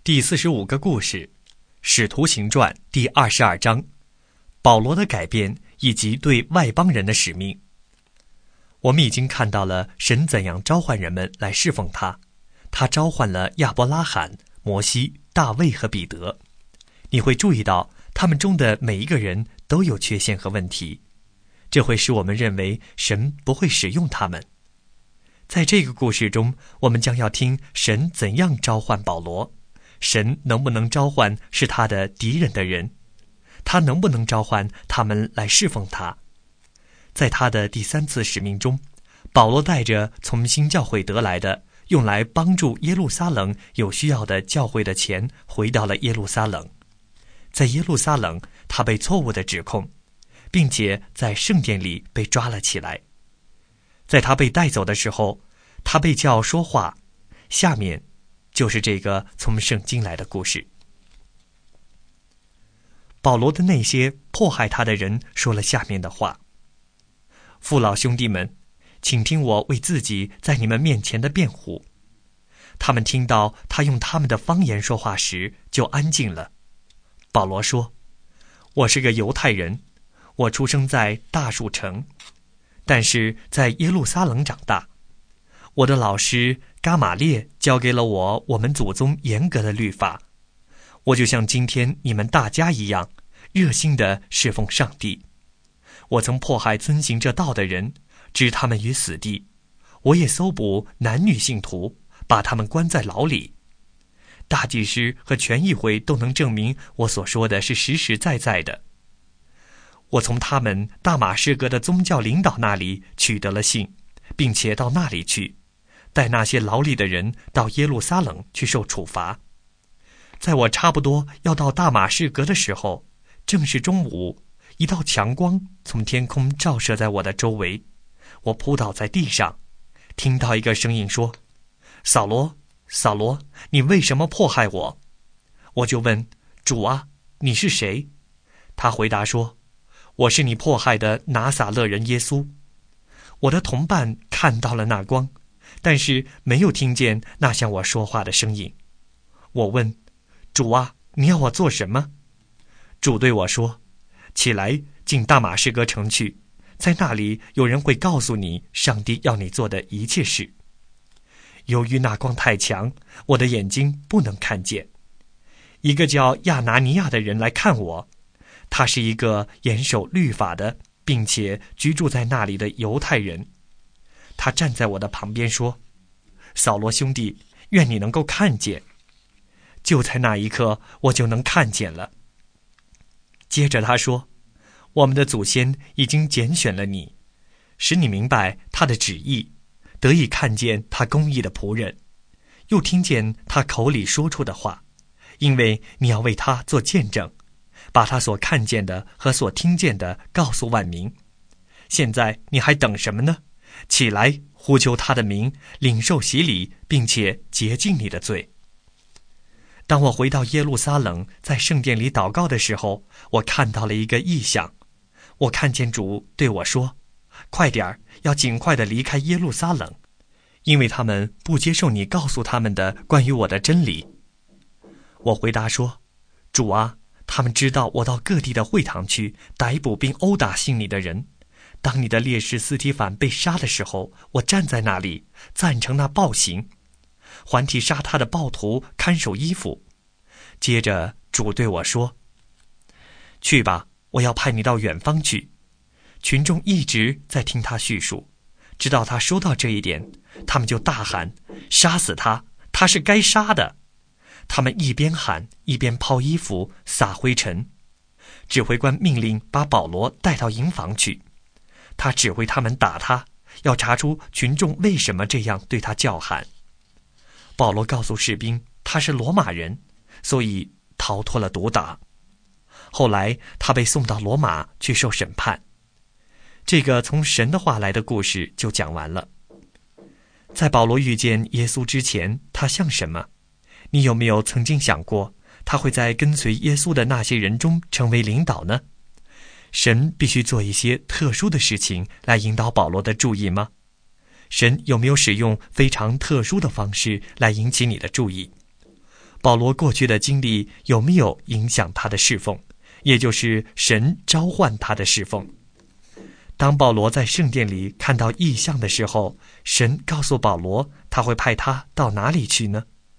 第45个故事，使徒行传第22章，保罗的改变以及对外邦人的使命。我们已经看到了神怎样召唤人们来侍奉他，他召唤了亚伯拉罕、摩西、大卫和彼得。你会注意到他们中的每一个人都有缺陷和问题，这会使我们认为神不会使用他们。在这个故事中，我们将要听神怎样召唤保罗，神能不能召唤是他的敌人的人，他能不能召唤他们来侍奉他。在他的第3次使命中，保罗带着从新教会得来的用来帮助耶路撒冷有需要的教会的钱回到了耶路撒冷。在耶路撒冷，他被错误的指控，并且在圣殿里被抓了起来。在他被带走的时候，他被叫说话。下面就是这个从圣经来的故事。保罗的那些迫害他的人说了下面的话：父老兄弟们，请听我为自己在你们面前的辩护。他们听到他用他们的方言说话时，就安静了。保罗说：我是个犹太人，我出生在大树城，但是在耶路撒冷长大。我的老师伽马列教给了我们祖宗严格的律法，我就像今天你们大家一样，热心地侍奉上帝。我曾迫害遵行这道的人，置他们于死地。我也搜捕男女信徒，把他们关在牢里。大祭司和全议会都能证明我所说的是实实在在的。我从他们大马士革的宗教领导那里取得了信，并且到那里去，带那些牢里的人到耶路撒冷去受处罚。在我差不多要到大马士革的时候，正是中午，一道强光从天空照射在我的周围，我扑倒在地上，听到一个声音说：扫罗，扫罗，你为什么迫害我？我就问：主啊，你是谁？他回答说：我是你迫害的拿撒勒人耶稣。我的同伴看到了那光，但是没有听见那向我说话的声音。我问：主啊，你要我做什么？主对我说：起来，进大马士革城去，在那里有人会告诉你上帝要你做的一切事。由于那光太强，我的眼睛不能看见。一个叫亚拿尼亚的人来看我，他是一个严守律法的，并且居住在那里的犹太人。他站在我的旁边说：扫罗兄弟，愿你能够看见。就在那一刻，我就能看见了。接着他说：我们的祖先已经拣选了你，使你明白他的旨意，得以看见他公义的仆人，又听见他口里说出的话，因为你要为他做见证，把他所看见的和所听见的告诉万民。现在你还等什么呢？起来，呼求他的名，领受洗礼，并且洁净你的罪。当我回到耶路撒冷，在圣殿里祷告的时候，我看到了一个异象。我看见主对我说：快点儿，要尽快地离开耶路撒冷，因为他们不接受你告诉他们的关于我的真理。我回答说：主啊，他们知道我到各地的会堂去逮捕并殴打信你的人。当你的烈士斯提反被杀的时候，我站在那里赞成那暴行，还替杀他的暴徒看守衣服。接着主对我说：去吧，我要派你到远方去。群众一直在听他叙述，直到他说到这一点，他们就大喊：杀死他，他是该杀的。他们一边喊一边抛衣服撒灰尘。指挥官命令把保罗带到营房去，他指挥他们打他，要查出群众为什么这样对他叫喊。保罗告诉士兵他是罗马人，所以逃脱了毒打。后来他被送到罗马去受审判。这个从神的话来的故事就讲完了。在保罗遇见耶稣之前，他像什么？你有没有曾经想过，他会在跟随耶稣的那些人中成为领导呢？神必须做一些特殊的事情来引导保罗的注意吗？神有没有使用非常特殊的方式来引起你的注意？ 保罗过去的经历有没有影响他的侍奉，也就是神召唤他的侍奉。当保罗在圣殿里看到异象的时候，神告诉保罗他会派他到哪里去呢？